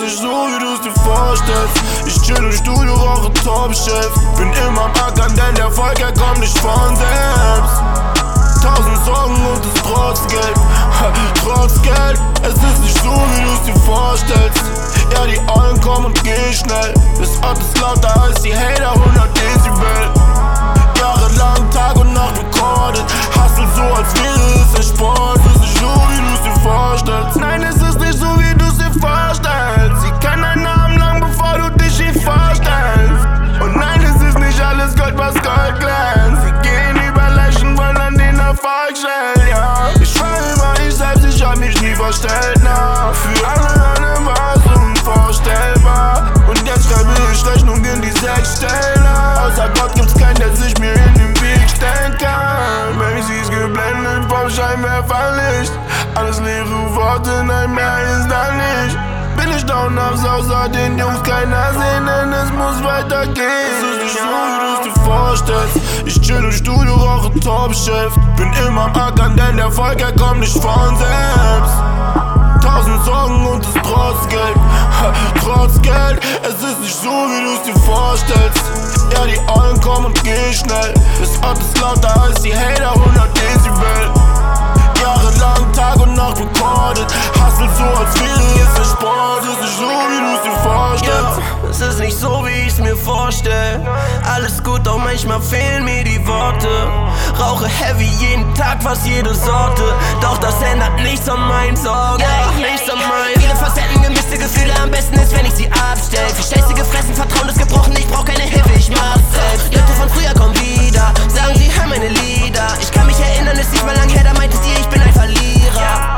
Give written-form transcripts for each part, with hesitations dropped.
nicht so, wie du's dir vorstellst. Ich chill im Studio, rauche Top-Chef. Bin immer am Ackern, denn der Erfolg, er kommt nicht von selbst. 1000 Sorgen und es trotz Geld, trotz Geld. Es ist nicht so, wie du's dir vorstellst. Ja, die Allen kommen und gehen schnell. Das Ort ist lauter als die Hater, 100 Dezibel. Jahrelang Tag und Nacht recorded. Hustle so, als wäre es ein Sport. Es ist nicht so, wie du's dir vorstellst. Nein, es ist nicht so, wie du's dir vorstellst. Sie kennen deinen Namen lang, bevor du dich ihm vorstellst. Und nein, es ist nicht alles Gold, was Gold glänzt. Sie gehen über Leichen, wollen an den Erfolg stellen, ja. Ich schwör über ich selbst, ich hab mich nie verstellt, na. Für alle war es unvorstellbar. Und jetzt schreibe ich Rechnung in die 6 Stellen. Außer Gott gibt's keinen, der sich mir in den Weg stellen kann. Baby, ist geblendet vom Scheinwerferlicht. Alles leere Worte, nein, mehr ist da nicht. Bin ich down aufs außer den Jungs keiner sehen, denn es muss weitergehen. Es ist nicht so, wie du's dir vorstellst. Ich chill im Studio, rauche Top-Chef. Bin immer am Ackern, denn der Erfolg, er kommt nicht von selbst. 1000 Sorgen und es trotz Geld, trotz Geld. Es ist nicht so, wie du's dir vorstellst. Ja, die Allen kommen und gehen schnell. Das Ort ist lauter als die Hater, 100 Dezibel. Jahrelang Tag und Nacht recorded. Hustle so, als wäre es ein Sport. Es ist nicht so, wie du's dir vorstellst. Ja, es ist nicht so, wie ich's mir vorstell. Alles gut, doch manchmal fehlen mir die Worte. Rauche heavy jeden Tag, fast jede Sorte. Doch das ändert nichts an meinen Sorgen. Nichts an meinen. Viele Facetten, gemischte Gefühle, am besten ist, wenn ich sie abstell. Viel Scheiße gefressen, Vertrauen ist gebrochen, ich brauch keine Hilfe, ich mach's selbst. Leute von früher kommen wieder, sagen sie, hör meine Lieder. Ich kann mich erinnern, ist nicht mal lang her, da meintest ihr, ich bin ein Verlierer.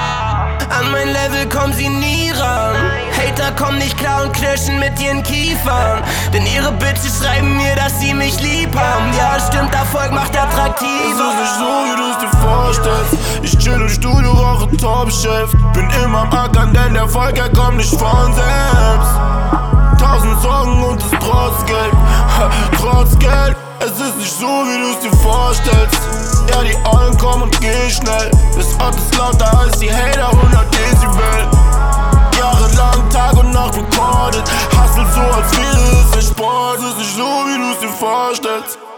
An mein Level kommen sie nie ran. Hater kommen nicht klar und knirschen mit ihren Kiefern. Denn ihre Bitches schreiben mir, dass sie mich lieb haben. Ja, stimmt, Erfolg macht attraktiver. Es ist nicht so, wie du's dir vorstellst. Ich chill im Studio, rauche Top-Chef. Bin immer am Ackern, denn der Erfolg, er kommt nicht von selbst. 1000 Sorgen und es trotz Geld, trotz Geld. Es ist nicht so, wie du's dir vorstellst. Ja, die Allen kommen und gehen schnell. Das Ort ist lauter als die Hater, 100 Dezibel. Jahrelang Tag und Nacht recorded. Hustle so, als wäre es ein Sport. Es ist nicht so, wie du's dir vorstellst.